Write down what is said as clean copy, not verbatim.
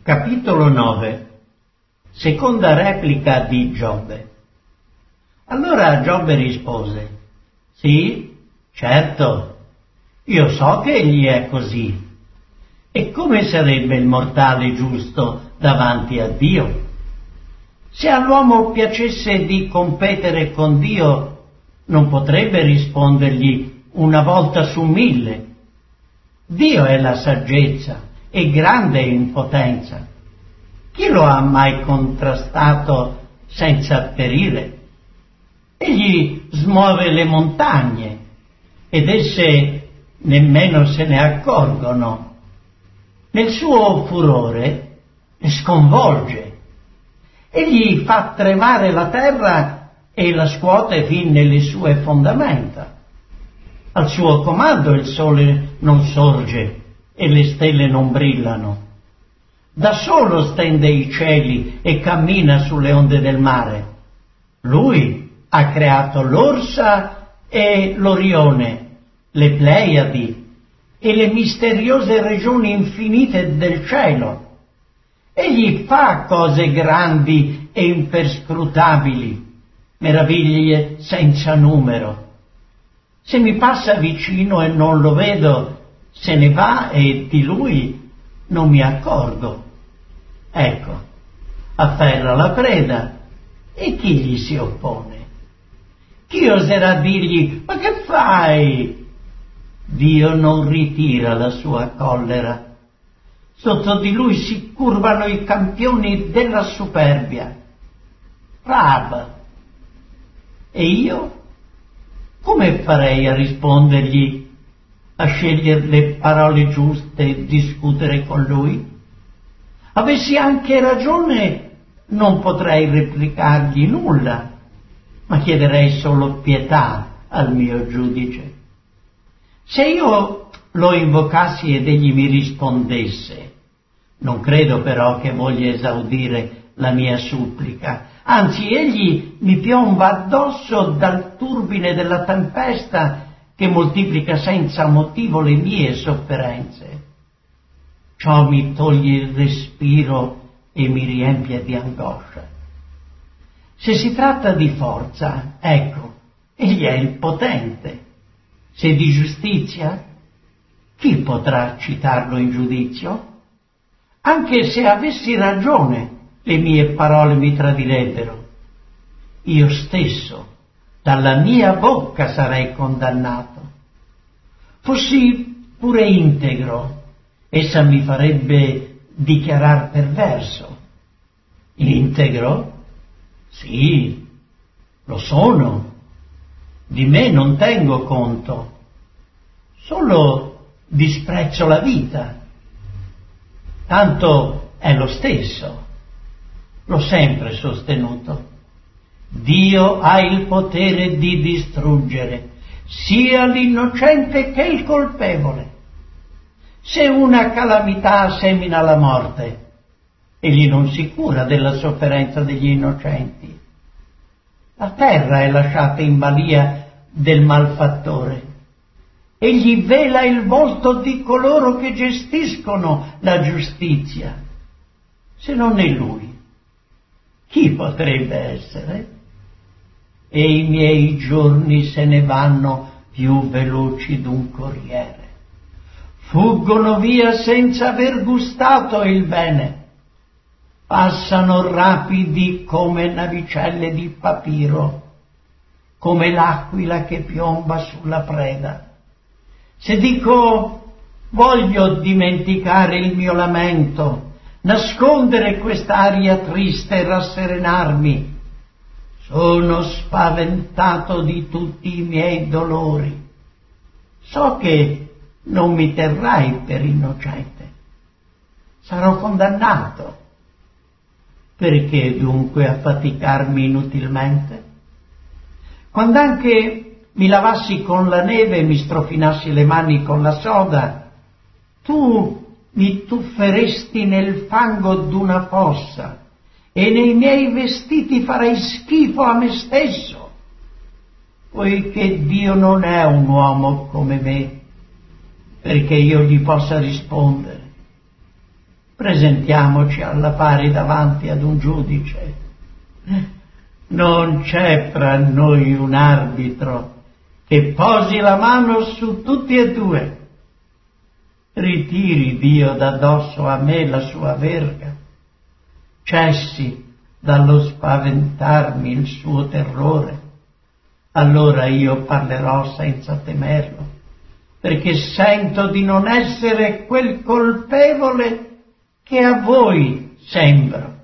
Capitolo 9. Seconda replica di Giobbe. Allora Giobbe rispose: sì, certo, io so che egli è così. E come sarebbe il mortale giusto davanti a Dio? Se all'uomo piacesse di competere con Dio, non potrebbe rispondergli una volta su 1000. Dio è la saggezza e grande in potenza. Chi lo ha mai contrastato senza perire? Egli smuove le montagne ed esse nemmeno se ne accorgono. Nel suo furore le sconvolge. Egli fa tremare la terra e la scuote fin nelle sue fondamenta. Al suo comando il sole non sorge e le stelle non brillano. Da solo stende i cieli e cammina sulle onde del mare. Lui ha creato l'Orsa e l'Orione, le Pleiadi e le misteriose regioni infinite del cielo. Egli fa cose grandi e imperscrutabili, meraviglie senza numero. Se mi passa vicino e non lo vedo, se ne va e di lui non mi accorgo. Ecco, afferra la preda e chi gli si oppone? Chi oserà dirgli: ma che fai? Dio non ritira la sua collera. Sotto di lui si curvano i campioni della superbia. Raab. E io? Come farei a rispondergli, a scegliere le parole giuste e discutere con lui? Avessi anche ragione, non potrei replicargli nulla, ma chiederei solo pietà al mio giudice. Se io lo invocassi ed egli mi rispondesse, non credo però che voglia esaudire la mia supplica, anzi egli mi piomba addosso dal turbine della tempesta che moltiplica senza motivo le mie sofferenze. Ciò mi toglie il respiro e mi riempie di angoscia. Se si tratta di forza, ecco, egli è il potente. Se di giustizia, chi potrà citarlo in giudizio? Anche se avessi ragione, le mie parole mi tradirebbero. Io stesso, dalla mia bocca sarei condannato. Fossi pure integro, essa mi farebbe dichiarar perverso. Integro? Sì, lo sono. Di me non tengo conto. Solo disprezzo la vita. Tanto è lo stesso. L'ho sempre sostenuto. Dio ha il potere di distruggere sia l'innocente che il colpevole. Se una calamità semina la morte, egli non si cura della sofferenza degli innocenti. La terra è lasciata in balia del malfattore. Egli vela il volto di coloro che gestiscono la giustizia. Se non è lui, chi potrebbe essere? E i miei giorni se ne vanno più veloci d'un corriere. Fuggono via senza aver gustato il bene. Passano rapidi come navicelle di papiro, come l'aquila che piomba sulla preda. Se dico: voglio dimenticare il mio lamento, nascondere quest'aria triste e rasserenarmi, sono spaventato di tutti i miei dolori. So che non mi terrai per innocente. Sarò condannato. Perché dunque affaticarmi inutilmente? Quando anche mi lavassi con la neve e mi strofinassi le mani con la soda, tu mi tufferesti nel fango d'una fossa e nei miei vestiti farei schifo a me stesso, poiché Dio non è un uomo come me, perché io gli possa rispondere. presentiamoci alla pari davanti ad un giudice. Non c'è fra noi un arbitro che posi la mano su tutti e due. Ritiri Dio da dosso a me la sua verga, cessi dallo spaventarmi il suo terrore, allora io parlerò senza temerlo, perché sento di non essere quel colpevole che a voi sembro.